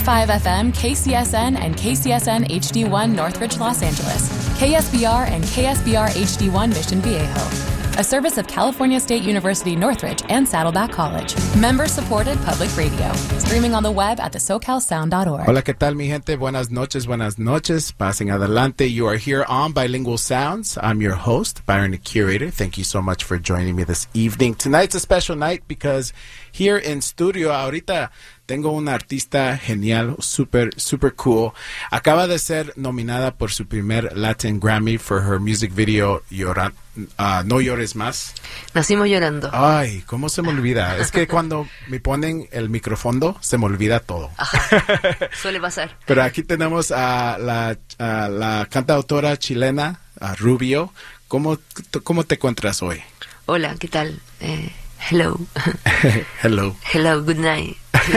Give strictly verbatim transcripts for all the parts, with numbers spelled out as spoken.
five F M, K C S N, and K C S N H D one Northridge, Los Angeles, K S B R and K S B R H D one Mission Viejo. A service of California State University Northridge and Saddleback College. Member-supported public radio. Streaming on the web at the socal sound dot org. Hola, ¿qué tal, mi gente? Buenas noches, buenas noches. Passing adelante. You are here on Bilingual Sounds. I'm your host, Byron the Curator. Thank you so much for joining me this evening. Tonight's a special night because here in studio, ahorita tengo una artista genial, super, super cool. Acaba de ser nominada por su primer Latin Grammy for her music video, Llora, uh, No Llores Más. Nacimos llorando. Ay, ¿cómo se me olvida? Es que cuando me ponen el micrófono, se me olvida todo. Ajá, suele pasar. Pero aquí tenemos a la, a la cantautora chilena, a Rubio. ¿Cómo, cómo te encuentras hoy? Hola, ¿qué tal? Eh, hello. Hello. Hello, good night.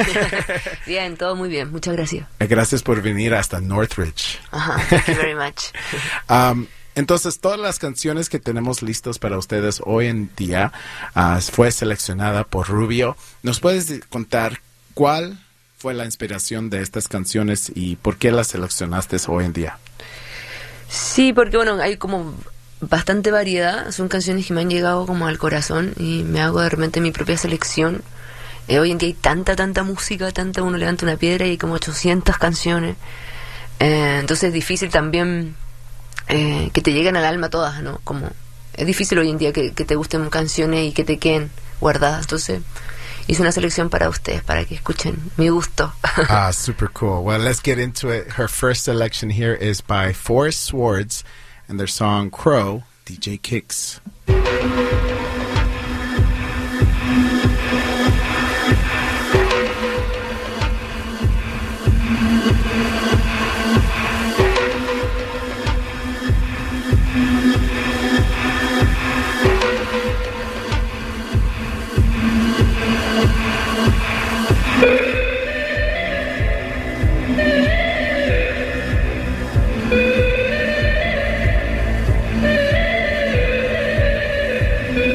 Bien, todo muy bien, muchas gracias. Gracias por venir hasta Northridge. Ajá, thank you very much. um, entonces, todas las canciones que tenemos listas para ustedes hoy en día uh, fue seleccionada por Rubio. ¿Nos puedes contar cuál fue la inspiración de estas canciones y por qué las seleccionaste hoy en día? Sí, porque bueno, hay como bastante variedad. Son canciones que me han llegado como al corazón y me hago de repente mi propia selección. Eh, hoy en día hay tanta, tanta música, tanta, uno levanta una piedra y hay como ochocientas canciones. Eh, entonces es difícil también eh, que te lleguen al alma todas, ¿no? Como es difícil hoy en día que, que te gusten canciones y que te queden guardadas. Entonces hice una selección para ustedes, para que escuchen mi gusto. Ah, super cool. Well, let's get into it. Her first selection here is by Forest Swords and their song Crow, D J Kicks. Thank you.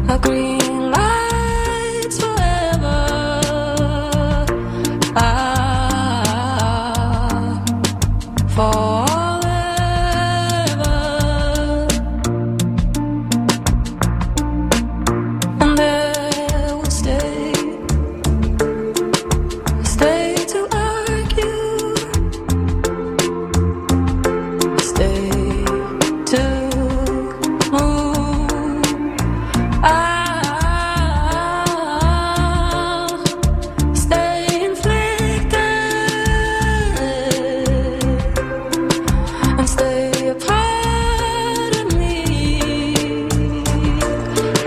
A green light's forever. Ah, forever. And there we'll stay, stay to argue, stay to move. I'll stay inflicted and stay a part of me. I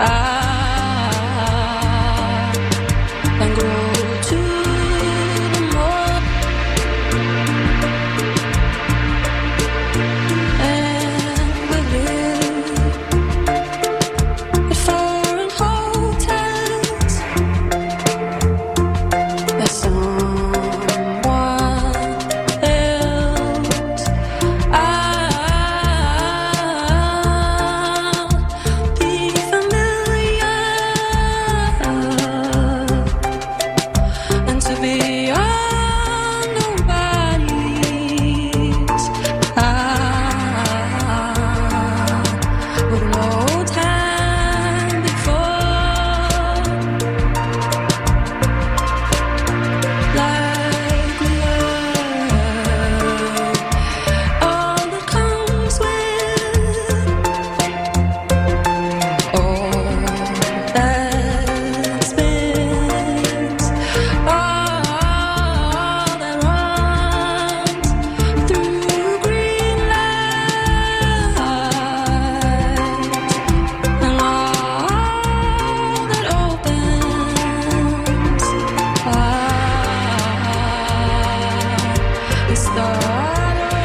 and grow to the more and we live at foreign hotels. There's someone else. I'll be familiar and to be on nobody's. I would know time before, like love, all that comes with all that spins, all that runs through green light, and all that opens. Ah, the start of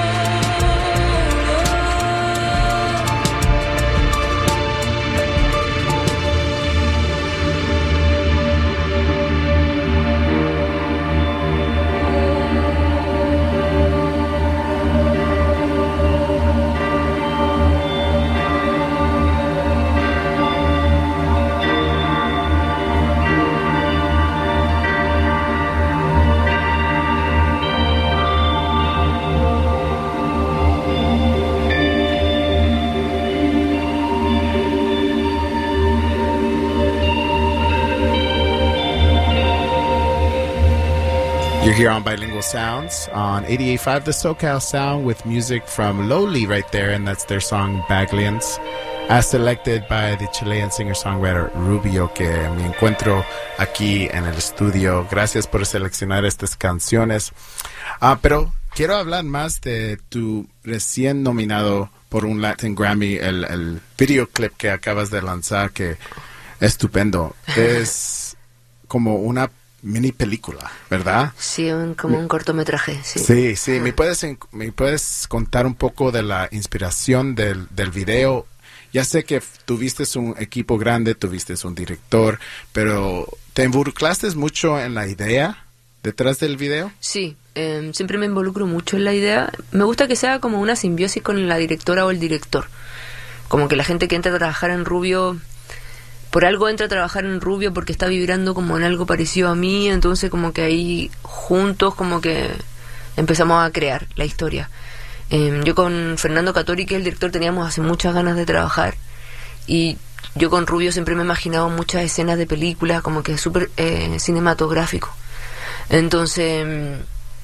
You're here on Bilingual Sounds on eighty-eight point five The SoCal Sound with music from Lowly right there, and that's their song Baglians, as selected by the Chilean singer-songwriter Rubio, que me encuentro aquí en el estudio. Gracias por seleccionar estas canciones. Ah, pero quiero hablar más de tu recién nominado por un Latin Grammy, el, el videoclip que acabas de lanzar, que estupendo. Es como una mini película, ¿verdad? Sí, un, como un cortometraje, sí. Sí, sí. ¿Me puedes, en- me puedes contar un poco de la inspiración del, del video? Ya sé que f- tuviste un equipo grande, tuviste un director, pero ¿te involucraste mucho en la idea detrás del video? Sí, eh, siempre me involucro mucho en la idea. Me gusta que sea como una simbiosis con la directora o el director. Como que la gente que entra a trabajar en Rubio, por algo entra a trabajar en Rubio porque está vibrando como en algo parecido a mí, entonces como que ahí juntos como que empezamos a crear la historia. Eh, yo con Fernando Catori, que es el director, teníamos hace muchas ganas de trabajar, y yo con Rubio siempre me he imaginado muchas escenas de películas, como que súper eh, cinematográfico. Entonces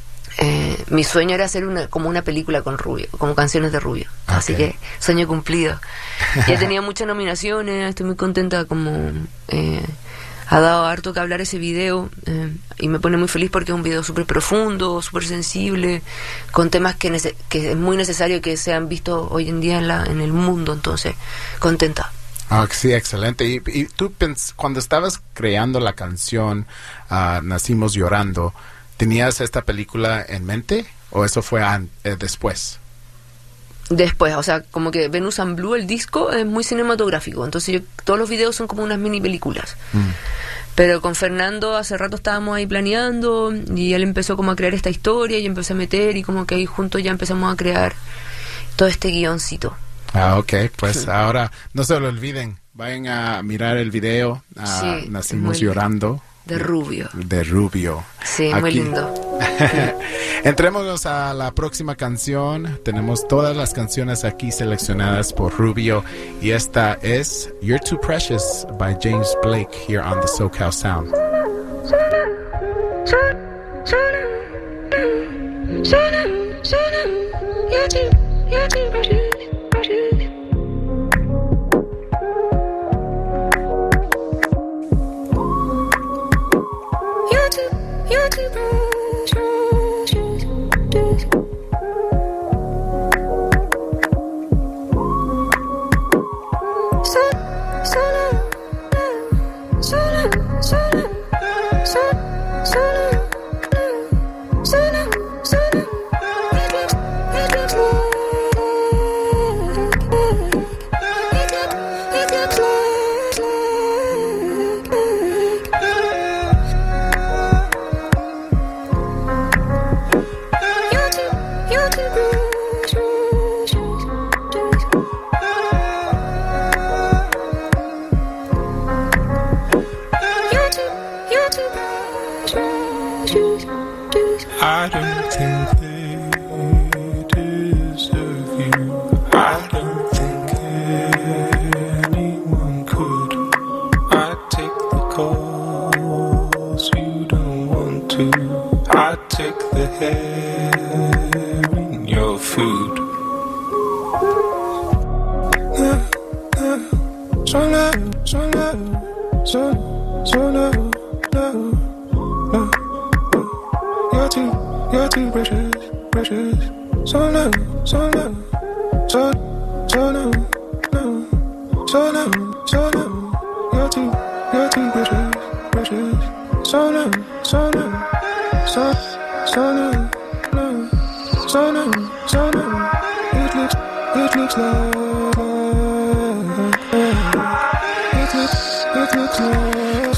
eh, mi sueño era hacer una como una película con Rubio, como canciones de Rubio. Okay. Así que sueño cumplido. Ya tenía muchas nominaciones, estoy muy contenta, como eh, ha dado harto que hablar ese video, eh, y me pone muy feliz porque es un video súper profundo, súper sensible, con temas que, nece- que es muy necesario que sean vistos hoy en día en, la, en el mundo, entonces contenta. Ah, sí, excelente. Y, y tú, pens- cuando estabas creando la canción uh, Nacimos Llorando, ¿tenías esta película en mente o eso fue an- eh, después? Después, o sea, como que Venus and Blue, el disco, es muy cinematográfico, entonces yo, todos los videos son como unas mini películas. Mm. Pero con Fernando hace rato estábamos ahí planeando y él empezó como a crear esta historia y yo empecé a meter y como que ahí juntos ya empezamos a crear todo este guioncito. Ah, ok. Pues ahora no se lo olviden. Vayan a mirar el video. Uh, Sí, Nacimos muy llorando. De Rubio. De Rubio. Sí, muy Aquí. lindo. Entrémonos a la próxima canción. Tenemos todas las canciones aquí seleccionadas por Rubio. Y esta es You're Too Precious by James Blake here on the SoCal Sound. You're too, you're too precious, precious. You're too, you're too precious, precious. So, so long, so long, so long, so, so long, so long, so long. It looks, it looks like, it looks, it looks like, you're too, you're too precious. You're too, you're too precious. I don't think they deserve you. I don't think anyone could. I take the calls you don't want to. I take the hair in your food. So low, so low, so, so low, low, low. You're too, you're too precious, precious. So low, so low, so, so low, low, so low, so low. You're too, you're too precious, precious. So low, so low, so, so low, low, so low, so low. It looks, it looks like, it looks, it looks like.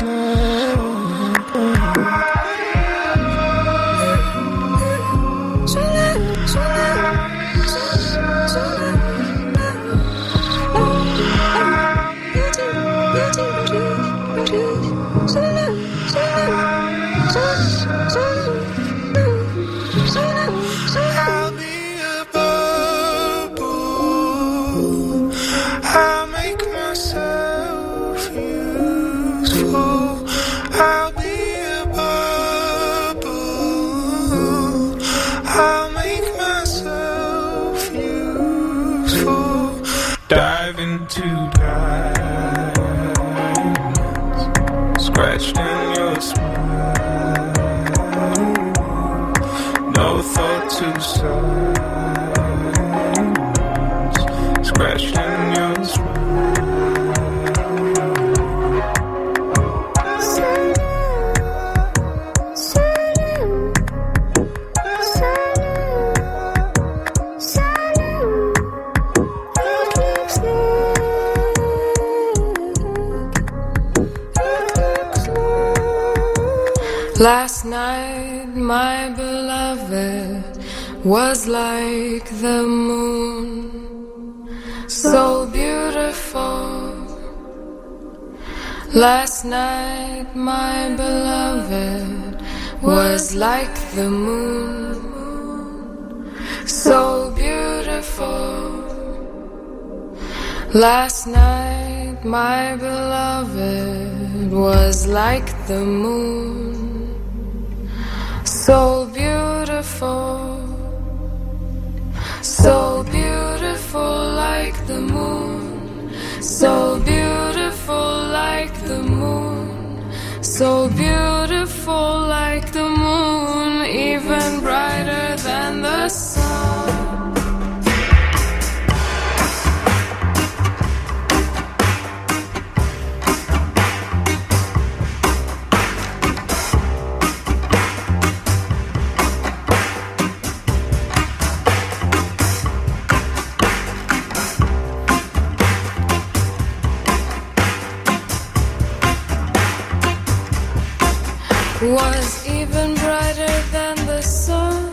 I'll be a bubble. I'll make myself useful. I'll be a bubble. I'll make myself useful. Dive into diamonds, scratched in your smile. No thought to silence, scratched in your smile. Last night, my beloved was like the moon, so beautiful. Last night, my beloved was like the moon, so beautiful. Last night, my beloved was like the moon, so beautiful, so beautiful like the moon, so beautiful like the moon, so beautiful like the moon, even brighter than the sun. Was even brighter than the sun,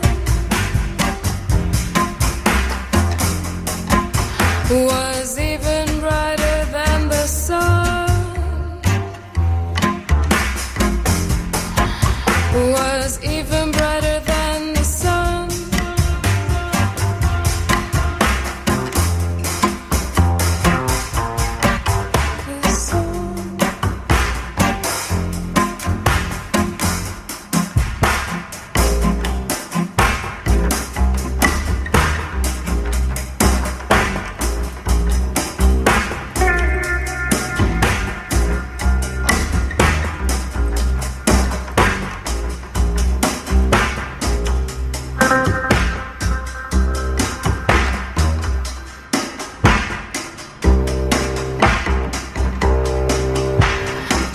was even brighter than the sun.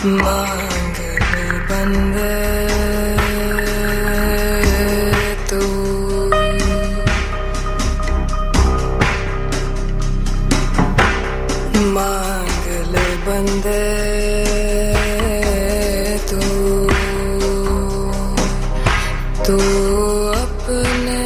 मांगले बंदे तू मांगले बंदे तू तू अपने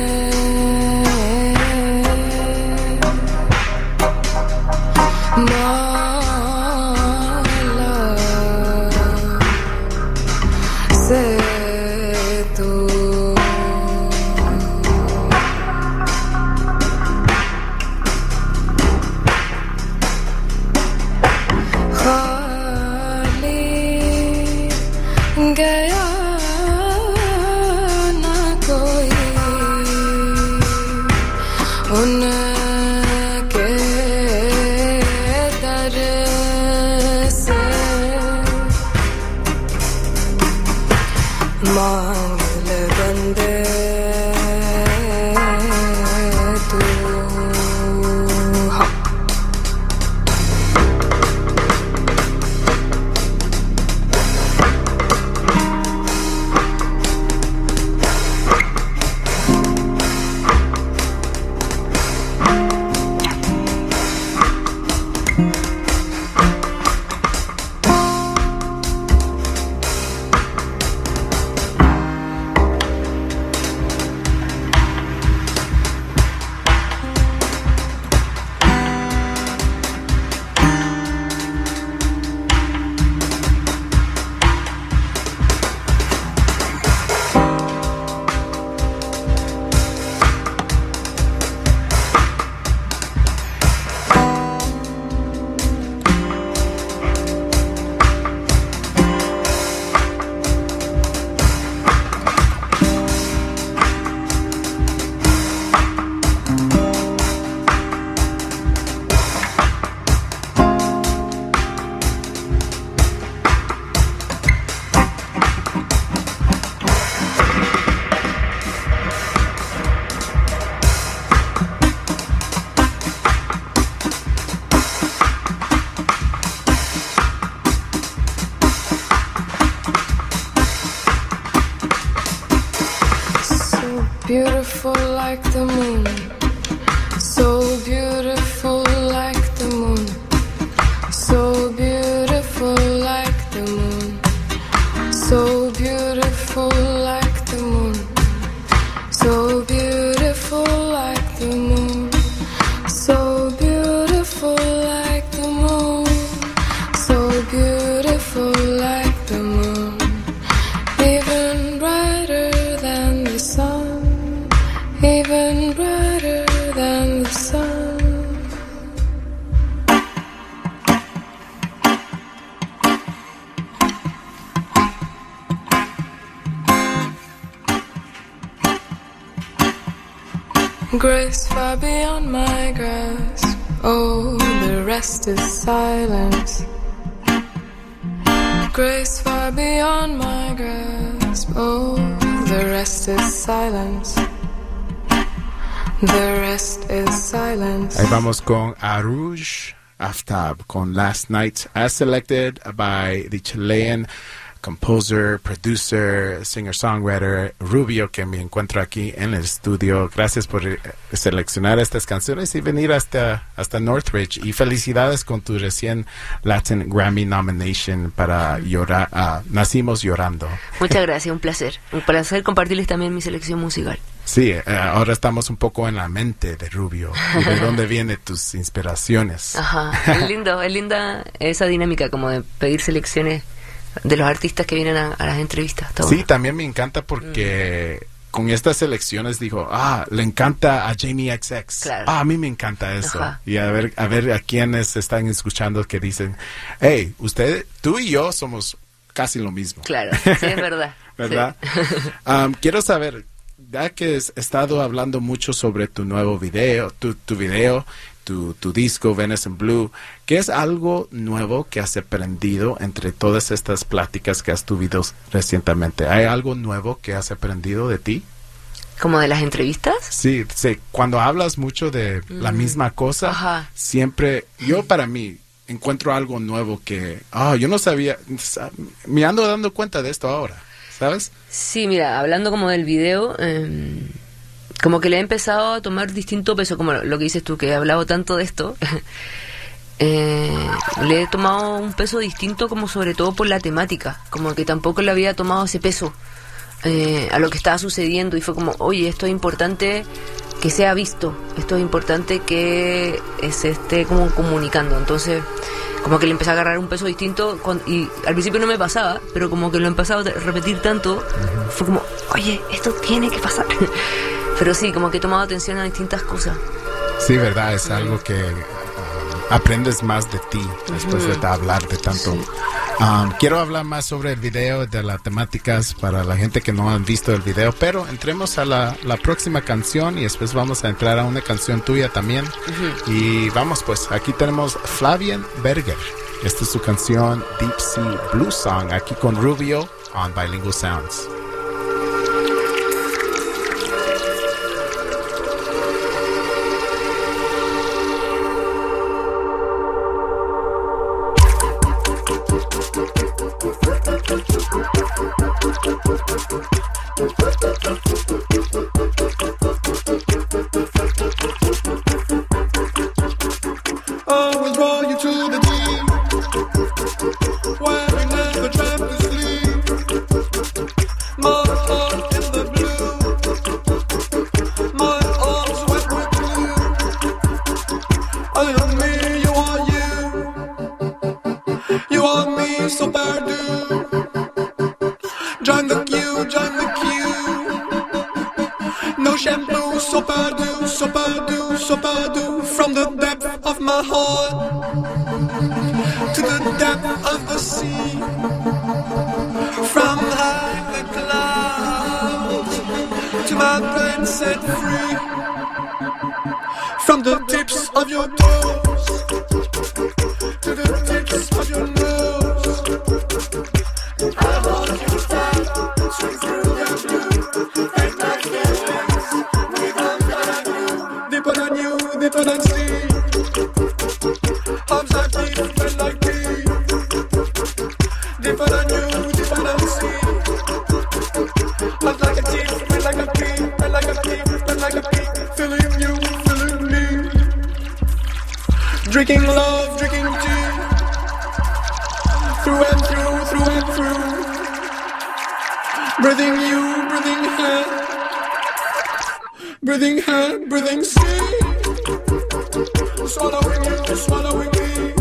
गया ना कोई उनके दर से मांग ले बंदे तू हाँ beautiful like the moon, so beautiful like the moon, so beautiful like the moon, so beautiful like the moon, so beautiful like the moon, so beautiful like the moon, so beautiful like the moon, even brighter than the sun. Even brighter than the sun. Grace far beyond my grasp. Oh, the rest is silence. Grace far beyond my grasp. Oh, the rest is silence. The rest is silence. Ahí vamos con Arooj Aftab con Last Night, as selected by the Chilean composer, producer, singer-songwriter Rubio, que me encuentro aquí en el estudio. Gracias por eh, seleccionar estas canciones y venir hasta, hasta Northridge. Y felicidades con tu recién Latin Grammy nomination para llorar, uh, Nacimos Llorando. Muchas gracias, un placer. Un placer compartirles también mi selección musical. Sí, eh, ahora estamos un poco en la mente de Rubio. ¿Y de dónde vienen tus inspiraciones? Ajá, es lindo, es linda esa dinámica como de pedir selecciones de los artistas que vienen a, a las entrevistas. Todo. Sí, también me encanta porque mm. con estas selecciones dijo, ah, le encanta a Jamie X X. Claro. Ah, a mí me encanta eso. Ajá. Y a ver, a ver a quienes están escuchando que dicen, hey, usted, tú y yo somos casi lo mismo. Claro, sí, es verdad. ¿Verdad? Sí. um, quiero saber, ya que has estado hablando mucho sobre tu nuevo video, tu, tu video, tu, tu disco, Venus in Blue, ¿qué es algo nuevo que has aprendido entre todas estas pláticas que has tenido recientemente? ¿Hay algo nuevo que has aprendido de ti? ¿Como de las entrevistas? Sí, sí. Cuando hablas mucho de mm. la misma cosa, Ajá. siempre, yo para mí, encuentro algo nuevo que, ah, oh, yo no sabía, me ando dando cuenta de esto ahora, ¿sabes? Sí, mira, hablando como del video, eh, como que le he empezado a tomar distinto peso, como lo que dices tú, que he hablado tanto de esto. eh, le he tomado un peso distinto, como sobre todo por la temática, como que tampoco le había tomado ese peso eh, a lo que estaba sucediendo, y fue como, oye, esto es importante que sea visto, esto es importante que se esté como comunicando. Entonces como que le empecé a agarrar un peso distinto con, y al principio no me pasaba, pero como que lo he empezado a repetir tanto, uh-huh. fue como, oye, esto tiene que pasar. Pero sí, como que he tomado atención a distintas cosas. Sí, verdad, es uh-huh. algo que um, aprendes más de ti después uh-huh. de hablar de tanto. Sí. Um, quiero hablar más sobre el video, de las temáticas para la gente que no han visto el video, pero entremos a la, la próxima canción y después vamos a entrar a una canción tuya también. Uh-huh. Y vamos pues, aquí tenemos Flavien Berger. Esta es su canción Deep Sea Blues Song, aquí con Rubio on Bilingual Sounds. Drinking love, drinking tea, through and through, through and through. Breathing you, breathing her, breathing her, breathing sea. Swallowing you, swallowing me,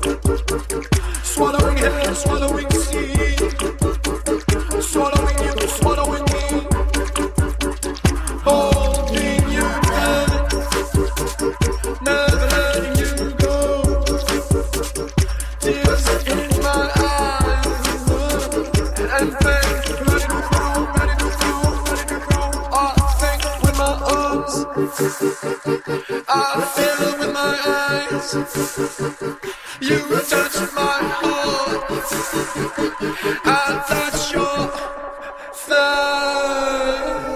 swallowing her, swallowing sea. Swallowing you, swallowing me, holding you tight, never letting you. Tears in my eyes, and things ready to flow, ready to flow, ready to go. I think with my arms, I feel with my eyes. You touch my heart, I touch your thighs.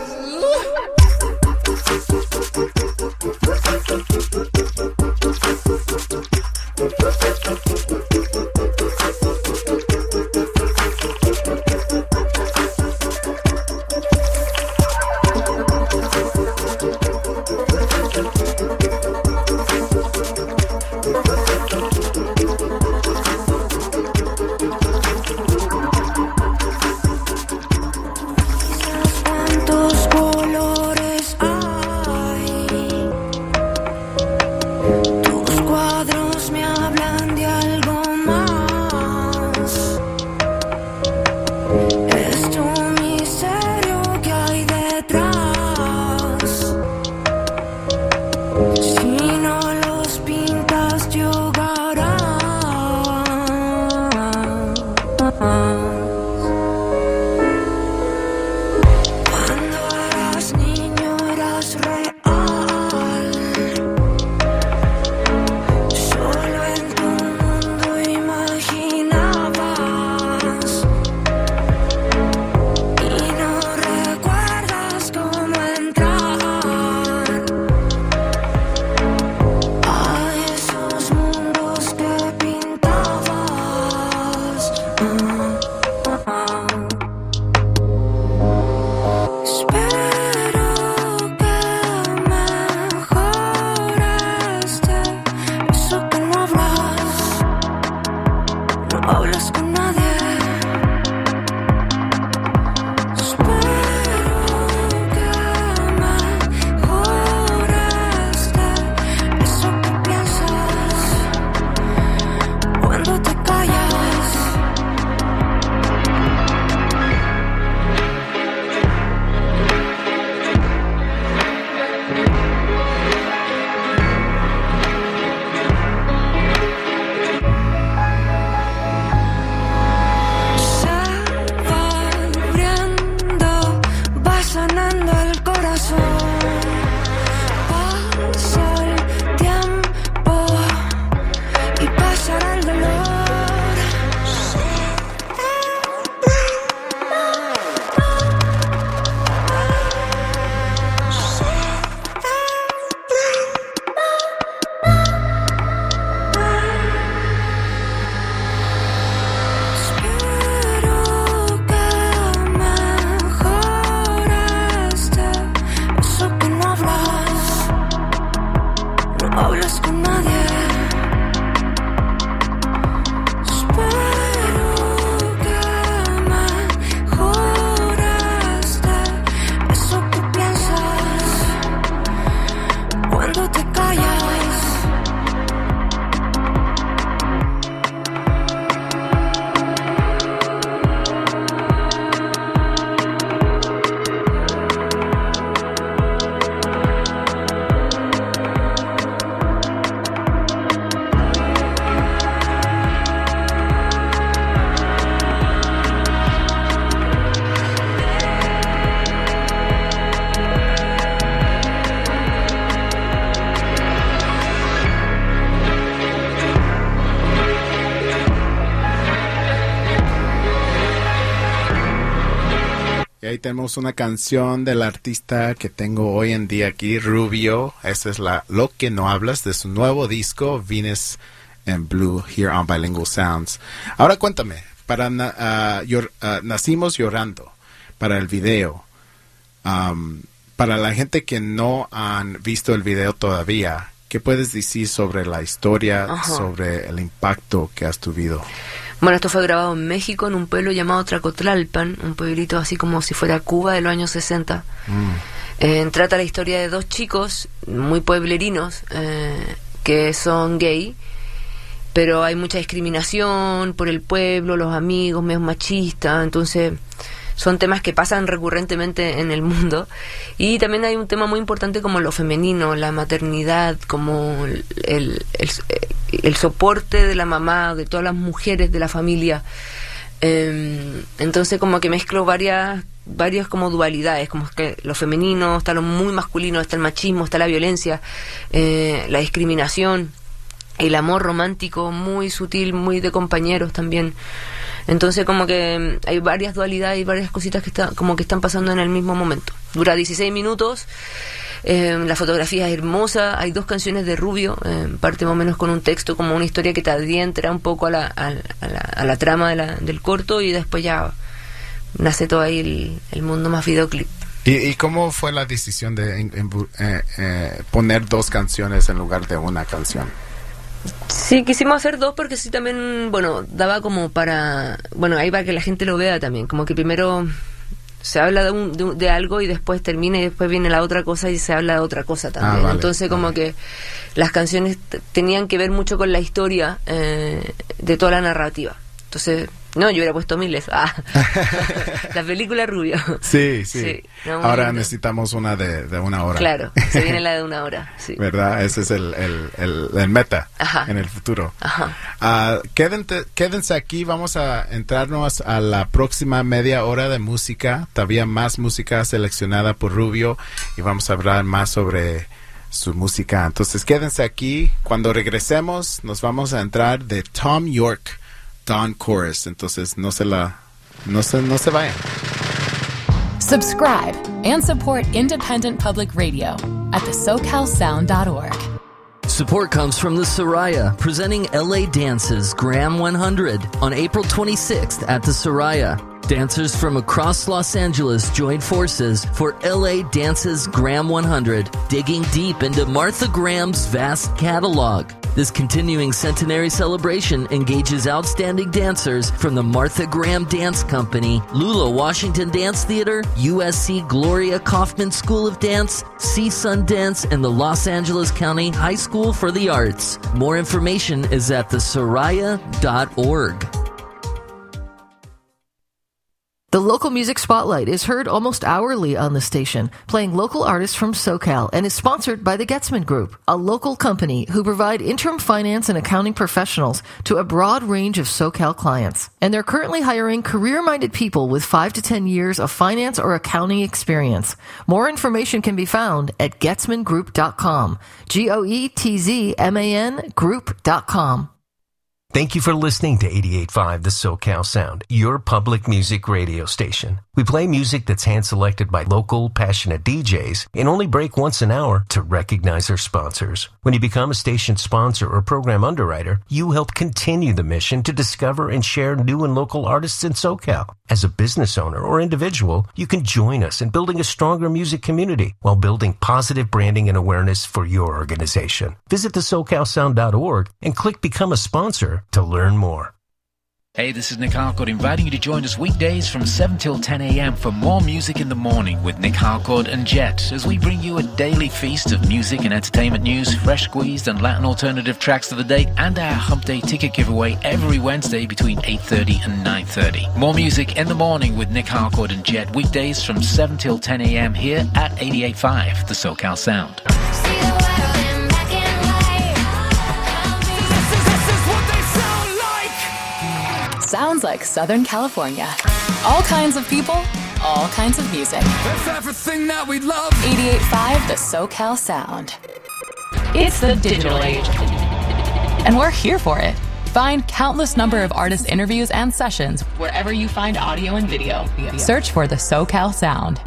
Solo en tu mundo ahí tenemos una canción del artista que tengo hoy en día aquí, Rubio. Esa es la Lo que no hablas de su nuevo disco, Venus and Blue, here on Bilingual Sounds. Ahora cuéntame, para uh, llor, uh, Nacimos Llorando, para el video, um, para la gente que no han visto el video todavía, ¿qué puedes decir sobre la historia, Ajá. sobre el impacto que has tenido? Bueno, esto fue grabado en México, en un pueblo llamado Tracotlalpan, un pueblito así como si fuera Cuba de los años sesenta. Mm. Eh, trata la historia de dos chicos muy pueblerinos eh, que son gay, pero hay mucha discriminación por el pueblo, los amigos, medios machistas, entonces son temas que pasan recurrentemente en el mundo. Y también hay un tema muy importante como lo femenino, la maternidad, como el, el, el, el soporte de la mamá, de todas las mujeres de la familia. Eh, entonces como que mezclo varias varias como dualidades, como que lo femenino, está lo muy masculino, está el machismo, está la violencia, eh, la discriminación, el amor romántico muy sutil, muy de compañeros también. Entonces como que hay varias dualidades y varias cositas que está, como que están pasando en el mismo momento. Dura dieciséis minutos, eh, la fotografía es hermosa, hay dos canciones de Rubio, eh, parte más o menos con un texto, como una historia que te adentra un poco a la, a, a la, a la trama de la, del corto, y después ya nace todo ahí el, el mundo más videoclip. ¿Y, y cómo fue la decisión de en, en, eh, eh, poner dos canciones en lugar de una canción? Sí, quisimos hacer dos porque sí también, bueno, daba como para, bueno, ahí para que la gente lo vea también, como que primero se habla de, un, de, de algo y después termina y después viene la otra cosa y se habla de otra cosa también. Ah, vale, entonces como vale. que las canciones t- tenían que ver mucho con la historia eh, de toda la narrativa. Entonces, no, yo hubiera puesto miles. Ah. La película Rubio. Sí, sí. sí no, ahora bonito. Necesitamos una de, de una hora. Claro, se viene la de una hora. Sí. ¿Verdad? Ese es el, el, el, el meta Ajá. en el futuro. Ajá. Uh, quédense, quédense aquí, vamos a entrarnos a la próxima media hora de música. Todavía más música seleccionada por Rubio y vamos a hablar más sobre su música. Entonces quédense aquí. Cuando regresemos nos vamos a entrar de Tom York, Dawn Chorus, entonces no se la, no se, no se vayan. Subscribe and support independent public radio at the so cal sound dot org. Support comes from the Soraya, presenting L A Dance's Graham one hundred on April twenty-sixth at the Soraya. Dancers from across Los Angeles joined forces for L A Dance's Graham one hundred, digging deep into Martha Graham's vast catalog. This continuing centenary celebration engages outstanding dancers from the Martha Graham Dance Company, Lula Washington Dance Theater, U S C Gloria Kaufman School of Dance, C-Sun Dance, and the Los Angeles County High School for the Arts. More information is at the soraya dot org. The Local Music Spotlight is heard almost hourly on the station, playing local artists from SoCal, and is sponsored by the Getzman Group, a local company who provide interim finance and accounting professionals to a broad range of SoCal clients. And they're currently hiring career-minded people with five to ten years of finance or accounting experience. More information can be found at getzman group dot com. G O E T Z M A N group dot com. Thank you for listening to eighty-eight point five The SoCal Sound, your public music radio station. We play music that's hand-selected by local, passionate D Js and only break once an hour to recognize our sponsors. When you become a station sponsor or program underwriter, you help continue the mission to discover and share new and local artists in SoCal. As a business owner or individual, you can join us in building a stronger music community while building positive branding and awareness for your organization. Visit the so cal sound dot org and click Become a Sponsor to learn more. Hey, this is Nick Harcourt inviting you to join us weekdays from seven till ten a.m. for more music in the morning with Nick Harcourt and Jet, as we bring you a daily feast of music and entertainment news, fresh squeezed and Latin alternative tracks of the day, and our Hump Day ticket giveaway every Wednesday between eight thirty and nine thirty. More music in the morning with Nick Harcourt and Jet, weekdays from seven till ten a.m. here at eighty-eight point five, The SoCal Sound. Sounds like Southern California. All kinds of people, all kinds of music. That's everything that we love. eighty-eight point five, The SoCal Sound. It's the digital age, and we're here for it. Find countless number of artist interviews and sessions wherever you find audio and video. Search for the SoCal Sound.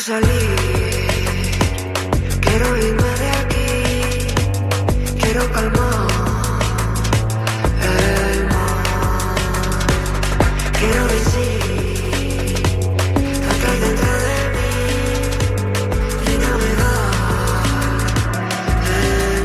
salir, quiero irme de aquí, quiero calmar el mar, quiero decir lo que hay dentro de mí y navegar el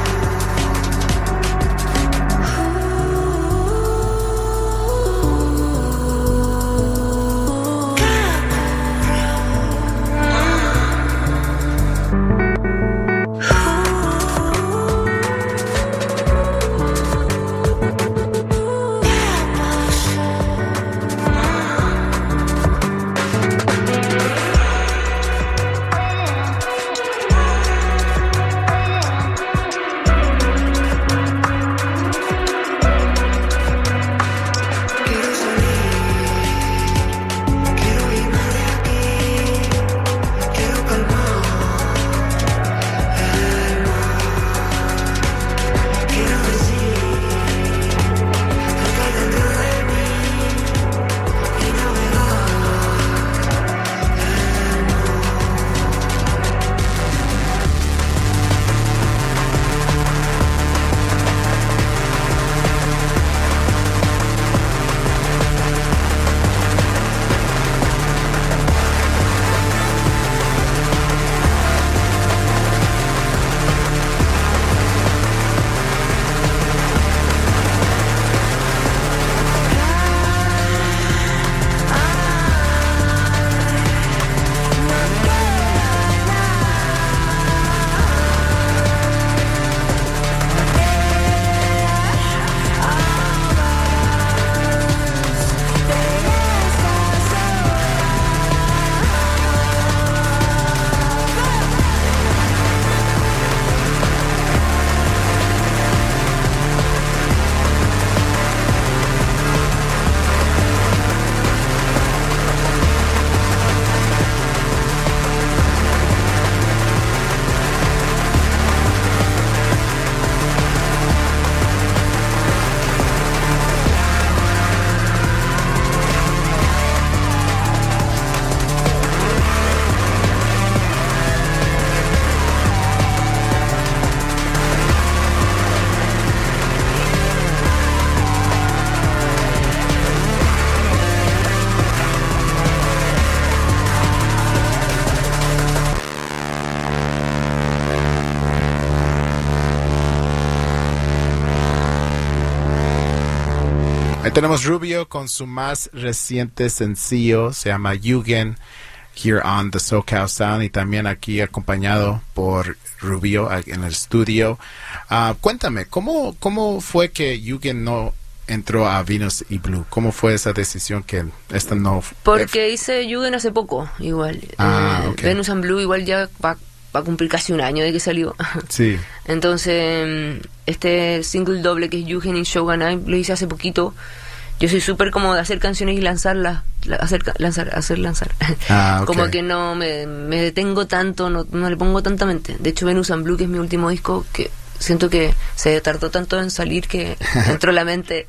Ahí tenemos Rubio con su más reciente sencillo, se llama Yugen, here on the SoCal Sound, y también aquí acompañado por Rubio en el estudio. Uh, cuéntame, ¿cómo, ¿cómo fue que Yugen no entró a Venus y Blue? ¿Cómo fue esa decisión que esta no... Porque hice Yugen hace poco, igual. Ah, eh, okay. Venus and Blue igual ya va, va a cumplir casi un año de que salió. Sí. Entonces, este single doble que es Yugen y Shogunai lo hice hace poquito. Yo soy súper como de hacer canciones y lanzarlas, la, hacer lanzar, hacer lanzar. Ah, okay. Como que no me, me detengo tanto, no, no le pongo tanta mente. De hecho, Venus and Blue, que es mi último disco, que siento que se tardó tanto en salir que entró la mente.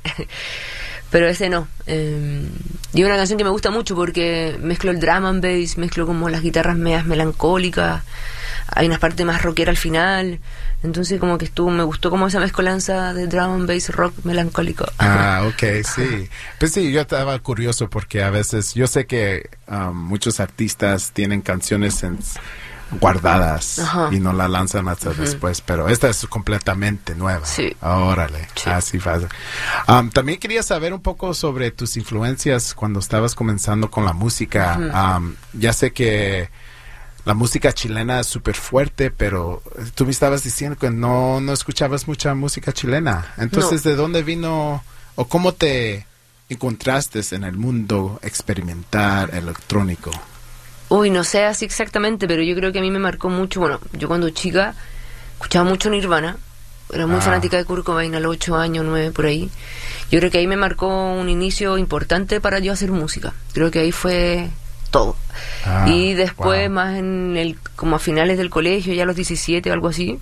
Pero ese no. Eh, y es una canción que me gusta mucho porque mezclo el drum and bass, mezclo como las guitarras medias melancólicas, hay unas partes más rockera al final. Entonces como que estuvo, me gustó como esa mezcolanza de drum and bass rock melancólico. Ah, ok, sí. Pues sí, yo estaba curioso porque a veces, yo sé que um, muchos artistas tienen canciones en, guardadas. Ajá. Y no la lanzan hasta uh-huh. después, pero esta es completamente nueva. Sí. Órale, sí. Así fácil. Um, también quería saber un poco sobre tus influencias cuando estabas comenzando con la música. Uh-huh. Um, ya sé que la música chilena es súper fuerte, pero tú me estabas diciendo que no, no escuchabas mucha música chilena. Entonces, no. ¿de dónde vino o cómo te encontraste en el mundo experimental electrónico? Uy, no sé así exactamente, pero yo creo que a mí me marcó mucho. Bueno, yo cuando chica escuchaba mucho Nirvana, era muy ah. fanática de Kurt Cobain a los ocho años, nueve, por ahí. Yo creo que ahí me marcó un inicio importante para yo hacer música. Creo que ahí fue todo. Ah, y después, wow. más en el como a finales del colegio, ya a los diecisiete o algo así,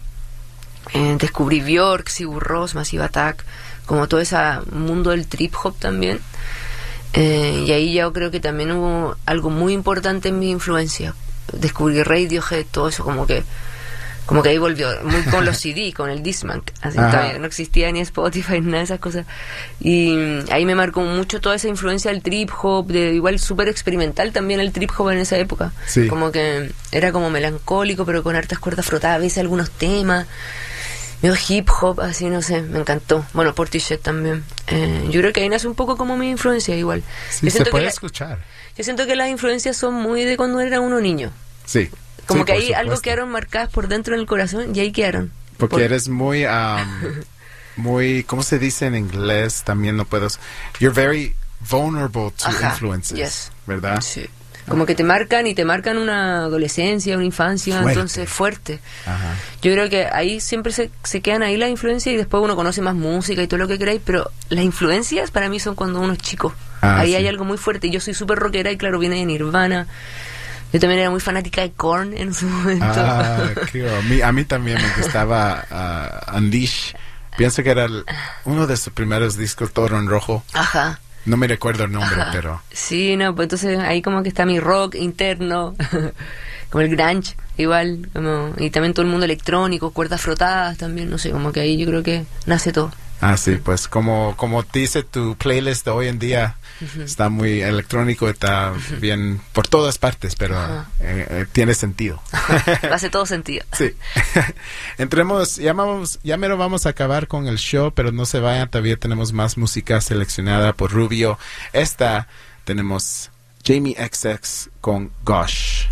eh, descubrí Björk, Sigur Rós, Massive Attack, como todo ese mundo del trip hop también. Eh, y ahí yo creo que también hubo algo muy importante en mi influencia, descubrí Radiohead, todo eso, como que como que ahí volvió, muy con los C D, con el Discman, así todavía no existía ni Spotify, nada de esas cosas, y ahí me marcó mucho toda esa influencia del trip hop, de igual súper experimental también el trip hop en esa época, sí. Como que era como melancólico, pero con hartas cuerdas frotadas, a veces algunos temas, medio hip hop, así, no sé, me encantó. Bueno, Portishead también, eh, yo creo que ahí nace un poco como mi influencia igual. Sí, yo se puede que escuchar. La, yo siento que las influencias son muy de cuando era uno niño. Sí. Como sí, que ahí supuesto. algo quedaron marcadas por dentro en el corazón y ahí quedaron. Porque por... eres muy, um, muy, ¿cómo se dice en inglés? También no puedo. You're very vulnerable to Ajá, influences, yes. ¿verdad? Sí. Como que te marcan y te marcan una adolescencia, una infancia, Fuerte. entonces fuerte. Ajá. Yo creo que ahí siempre se, se quedan ahí las influencias y después uno conoce más música y todo lo que queráis, pero las influencias para mí son cuando uno es chico. Ah, ahí sí. hay algo muy fuerte. Yo soy súper rockera y claro, viene de Nirvana. Yo también era muy fanática de Korn en su momento. Ah, qué, a, mí, a mí también me gustaba uh, Unleash. Pienso que era el, uno de sus primeros discos, todo en rojo. Ajá. No me recuerdo el nombre, Ajá. pero... Sí, no, pues entonces ahí como que está mi rock interno, como el grunge, igual, como, y también todo el mundo electrónico, cuerdas frotadas también, no sé, como que ahí yo creo que nace todo. Ah, sí, pues como, como dice tu playlist de hoy en día, uh-huh. está muy electrónico, está uh-huh. bien por todas partes, pero uh-huh. eh, eh, tiene sentido. Hace todo sentido. Sí. Entremos, ya, vamos, ya mero vamos a acabar con el show, pero no se vayan, todavía tenemos más música seleccionada por Rubio. Esta tenemos Jamie X X con Gosh.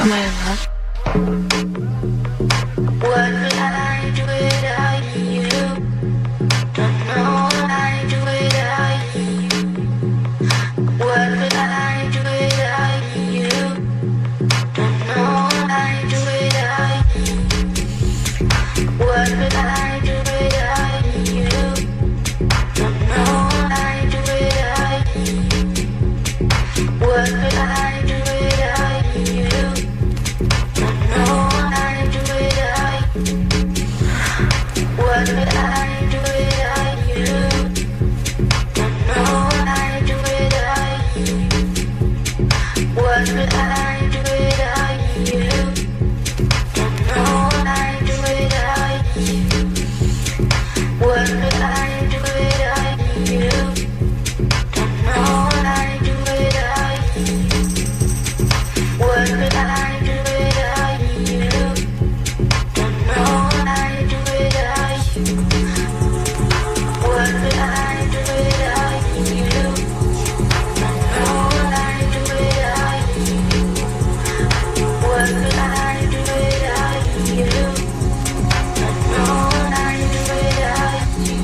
Come in, huh? What will I do without you? Don't know what I do without you. What will I do without you? Don't know what I do without you. What will I do without you? Don't know what I do without you. What will I do without you? Don't know what I do without you. What will I do without you? Don't know what I do without you. What will I do without you? Don't know what I do without you. What will I do without you? Don't know what I do without you. What will I do without you? Don't know what I do without you. What will I do without you? Don't know what I do without you. What will I do without you? Don't know what I do without you.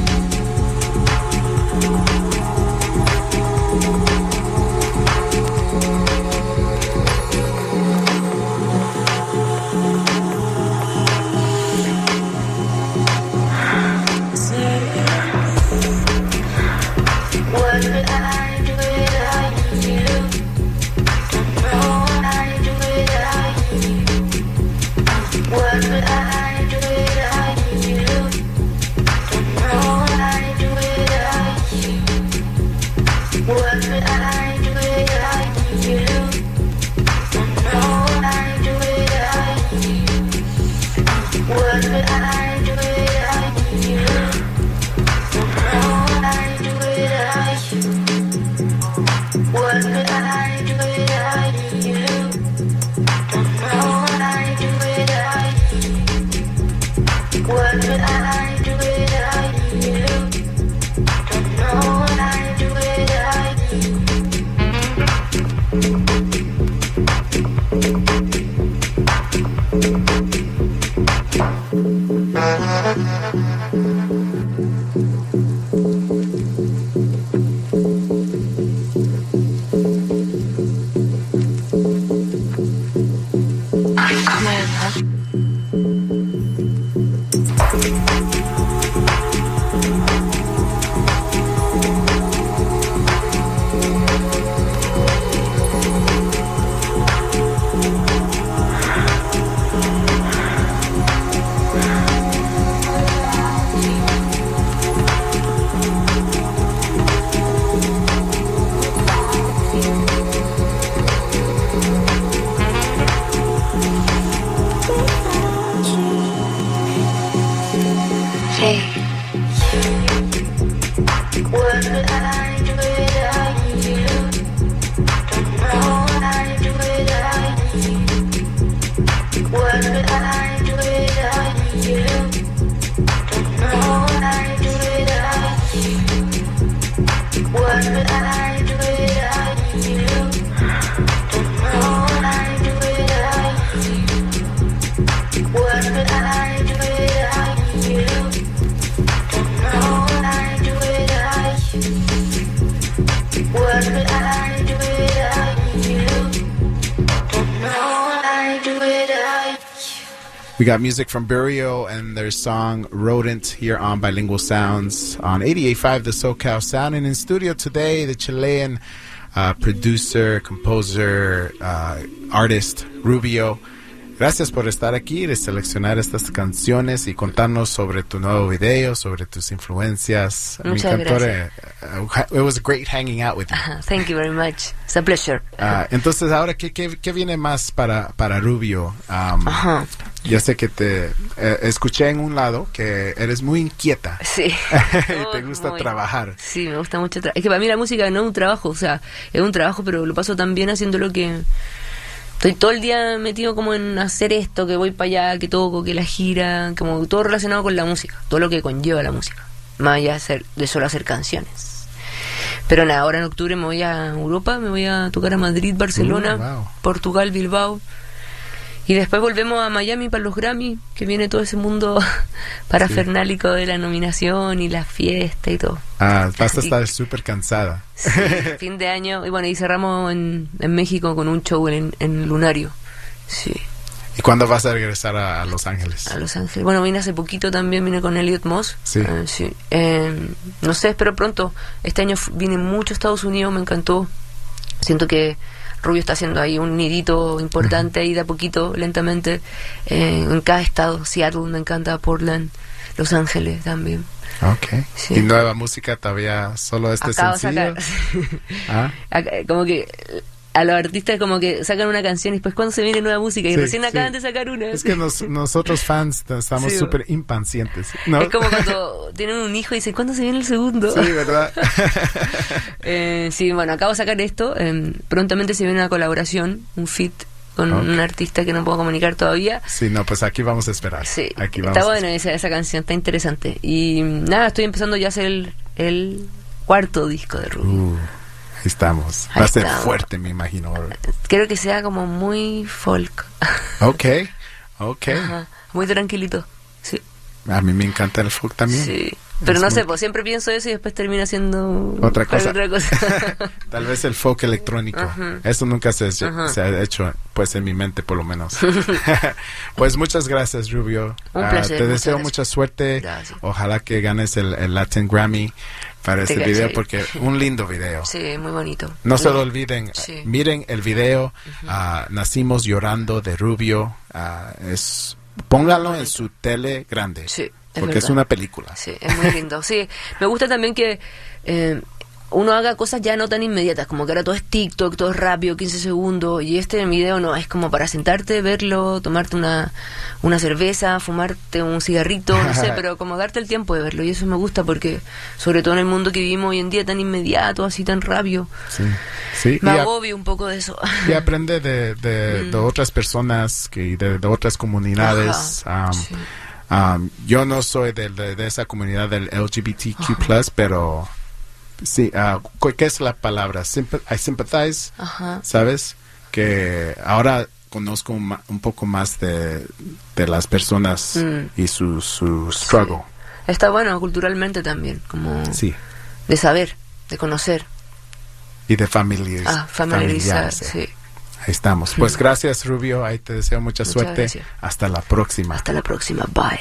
What will I do without you? Don't know what I do without you. What will I do without you? Don't know what I do without you. What will I do without you? Don't know what I do without you. What will I do without you? Don't know what I do without you. What will I do without you? Don't know what I do without you. What will I do without you? Don't know what I do without you. Come in, huh? Hey. What will I do without you? Don't know what I do without you. What will I do without you? Don't know what I do without you. What will I do without you? Don't know what I do without you. What will I do without you? Don't know what I do without you. What will I do without you? Don't know what I do without you. We got music from Burial and their song Rodent here on Bilingual Sounds on eighty-eight point five The SoCal Sound. And in studio today, the Chilean uh, producer, composer, uh, artist, Rubio. Gracias por estar aquí, de seleccionar estas canciones y contarnos sobre tu nuevo video, sobre tus influencias. Muchas gracias. Uh, it was great hanging out with you. Uh, thank you very much. It's a pleasure. Uh, entonces, ahora, ¿qué, qué, qué viene más para, para Rubio? Um, Ajá. Yo sé que te eh, escuché en un lado que eres muy inquieta. Sí. Y te gusta muy, trabajar. Sí, me gusta mucho. Tra- es que para mí la música no es un trabajo, o sea, es un trabajo, pero lo paso tan bien haciendo lo que... Estoy todo el día metido como en hacer esto, que voy para allá, que toco, que la gira, como todo relacionado con la música, todo lo que conlleva la música, más allá de, hacer, de solo hacer canciones. Pero nada, ahora en octubre me voy a Europa, me voy a tocar a Madrid, Barcelona, uh, wow. Portugal, Bilbao, Y después volvemos a Miami para los Grammy, que viene todo ese mundo parafernálico de la nominación y la fiesta y todo. Ah, vas a estar súper cansada. Sí, fin de año. Y bueno, y cerramos en, en México con un show en, en Lunario. Sí. ¿Y cuándo vas a regresar a, a Los Ángeles? A Los Ángeles. Bueno, vine hace poquito también, vine con Elliot Moss. Sí. Uh, sí. Eh, no sé, espero pronto. Este año f- vine mucho a Estados Unidos, me encantó. Siento que Rubio está haciendo ahí un nidito importante, ahí de a poquito, lentamente, eh, en cada estado. Seattle me encanta, Portland, Los Ángeles también. Ok. Sí. ¿Y nueva música todavía solo este Acabo de sencillo? sacar. ¿Ah? Acá, como que a los artistas como que sacan una canción y después cuando se viene nueva música y Sí, recién acaban sí. de sacar una. Es que nos, nosotros fans estamos Sí. súper impacientes, ¿no? Es como cuando tienen un hijo y dicen, ¿cuándo se viene el segundo? Sí, ¿verdad? eh, sí, bueno, acabo de sacar esto. Eh, prontamente se viene una colaboración, un feat con Ok. un artista que no puedo comunicar todavía. Sí, no, pues aquí vamos a esperar. Sí, Aquí vamos está a bueno esa, esa canción, está interesante. Y nada, estoy empezando ya a hacer el, el cuarto disco de Rubio. Uh, ahí estamos. Ahí Va a ser estamos. fuerte, me imagino. Quiero que sea como muy folk. Ok, ok. Ajá, muy tranquilito. Sí. A mí me encanta el folk también. Sí. Pero Es no muy- sé, pues siempre pienso eso y después termina siendo Otra cosa. otra cosa. Tal vez el folk electrónico. Ajá. Eso nunca se, se Ajá. ha hecho, pues en mi mente por lo menos. Pues muchas gracias, Rubio. Un Ah, placer, te muchas deseo gracias. mucha suerte. Gracias. Ojalá que ganes el, el Latin Grammy para Te este gracias. video porque un lindo video. Sí, muy bonito. No se lo olviden, Sí. miren el video, ah, Nacimos Llorando de Rubio, ah, es póngalo en su tele grande, Sí, es porque es verdad. una película. Sí, es muy lindo. Sí, me gusta también que eh, uno haga cosas ya no tan inmediatas, como que ahora todo es TikTok, todo es rápido, quince segundos, y este video no, es como para sentarte, verlo, tomarte una, una cerveza, fumarte un cigarrito, no sé, pero como darte el tiempo de verlo, y eso me gusta porque, sobre todo en el mundo que vivimos hoy en día tan inmediato, así tan rápido, Sí, sí. me y, a- agobio un poco de eso. y aprende de, de, Mm. de otras personas, que de, de otras comunidades. Ajá, um, sí. um, yo no soy de, de, de esa comunidad del L G B T Q plus, pero sí, ah, cu- ¿qué es la palabra? Sympa- I sympathize, Ajá. ¿sabes? Que ahora conozco un, ma- un poco más de, de las personas Mm. y su, su struggle. Está bueno culturalmente también, como Sí. de saber, de conocer, Y de familias. ah, familiarizar, familiarse. sí. Ahí estamos. Pues gracias, Rubio. Ahí te deseo mucha Muchas suerte. gracias. Hasta la próxima. Hasta la próxima, bye.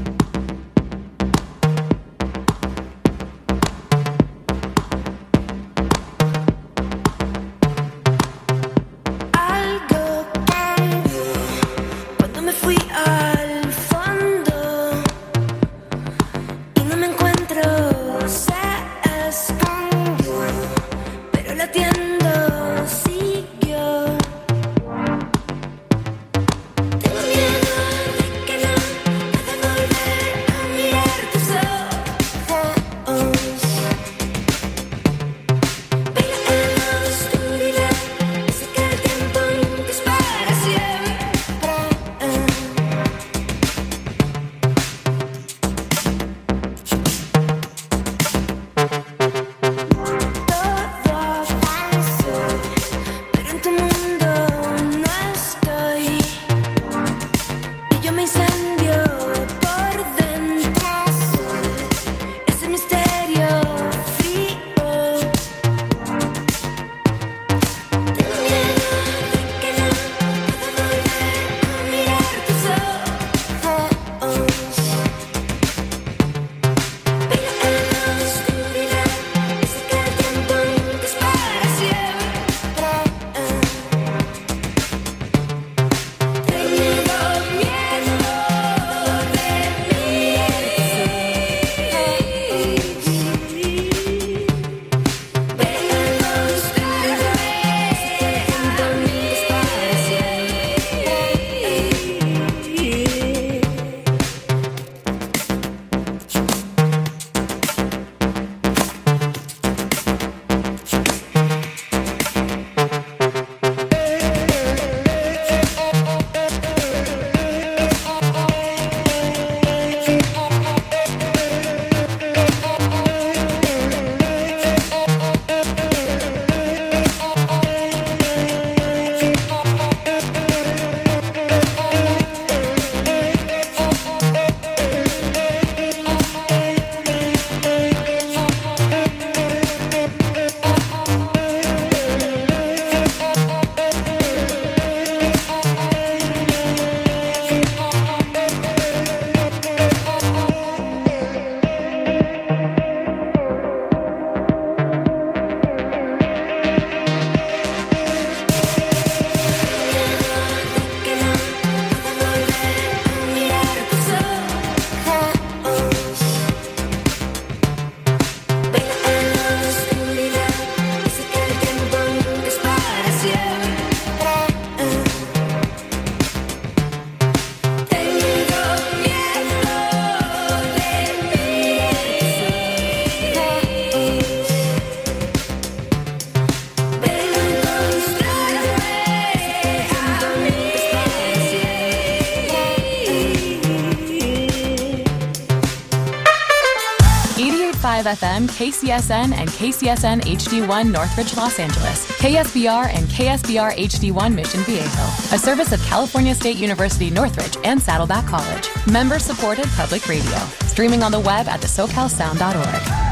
Algo cambió cuando me fui al fondo y no me encuentro, se escondió, pero latiendo siguió. Tengo miedo de que no, cada five F M, K C S N, and K C S N H D one Northridge, Los Angeles, K S B R and K S B R H D one Mission Viejo, a service of California State University Northridge and Saddleback College. Member-supported public radio. Streaming on the web at the socal sound dot org.